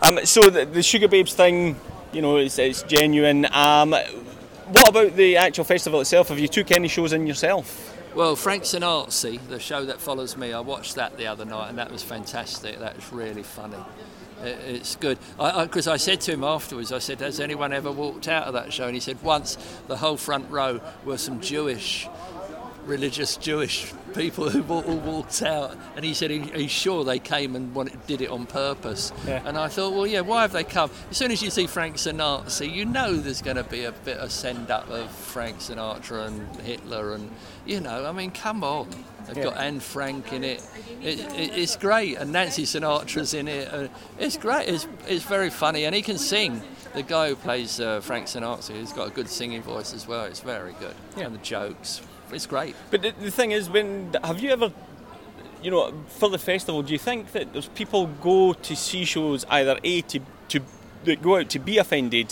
So the Sugar Babes thing, it's genuine. What about the actual festival itself? Have you took any shows in yourself? Well, Frank Sinatra, the show that follows me, I watched that the other night and that was fantastic. That was really funny. It's good. Because I said to him afterwards, I said, has anyone ever walked out of that show? And he said, once the whole front row were some religious Jewish people who all walked out, and he said he's sure they came and did it on purpose. Yeah. And I thought, well, yeah, why have they come? As soon as you see Frank Sinatra, you know there's going to be a bit of send-up of Frank Sinatra and Hitler, and come on. They've got Anne Frank in it. It's great, and Nancy Sinatra's in it. It's great. It's very funny, and he can sing. The guy who plays Frank Sinatra, he's got a good singing voice as well. It's very good. Yeah. And the jokes. It's great. But the thing is, have you ever, for the festival, do you think that there's people go to see shows either that go out to be offended?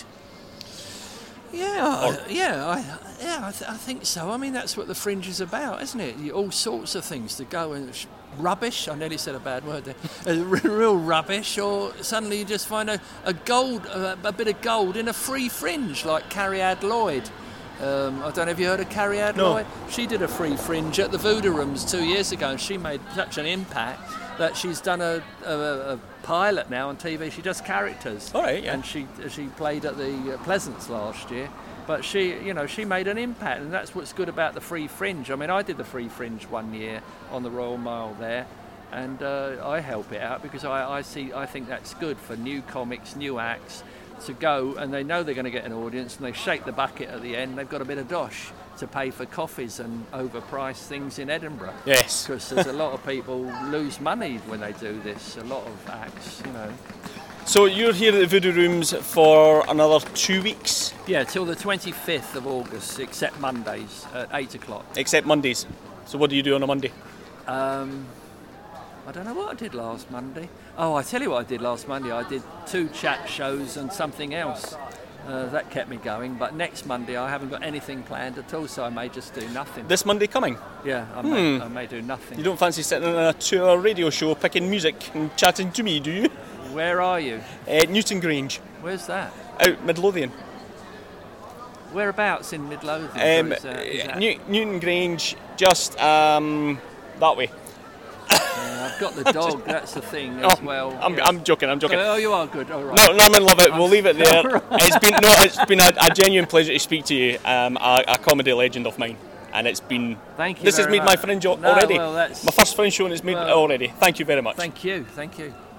I think so. I mean, that's what the Fringe is about, isn't it? All sorts of things to go and rubbish. I nearly said a bad word there. Real rubbish, or suddenly you just find a bit of gold in a free Fringe, like Carrie Ad Lloyd. I don't know if you heard of Carrie Ad Lloyd. She did a free Fringe at the Voodoo Rooms 2 years ago, and she made such an impact that she's done a pilot now on TV. She does characters. All right, yeah. And she played at the Pleasance last year. But she made an impact, and that's what's good about the Free Fringe. I mean, I did the Free Fringe 1 year on the Royal Mile there, and I help it out because I think that's good for new comics, new acts to go, and they know they're going to get an audience, and they shake the bucket at the end. They've got a bit of dosh to pay for coffees and overpriced things in Edinburgh. Yes. Because there's a lot of people lose money when they do this, a lot of acts, So you're here at the Voodoo Rooms for another 2 weeks? Yeah, till the 25th of August, except Mondays at 8 o'clock. Except Mondays. So what do you do on a Monday? I don't know what I did last Monday. Oh, I tell you what I did last Monday. I did 2 chat shows and something else. That kept me going. But next Monday I haven't got anything planned at all, so I may just do nothing. This Monday coming? Yeah, I may do nothing. You don't fancy sitting on a 2-hour radio show picking music and chatting to me, do you? Where are you? Newton Grange. Where's that? Out Midlothian. Whereabouts in Midlothian? Newton Grange, just that way. I've got the dog, that's the thing as well. I'm joking. Oh, you are good, all right. No, I'm in love it. We'll leave it there. Right. It's been a genuine pleasure to speak to you, a comedy legend of mine. And it's been... Thank you. This has made my Fringe already. Well, my first Fringe show and it's made it already. Thank you very much. Thank you.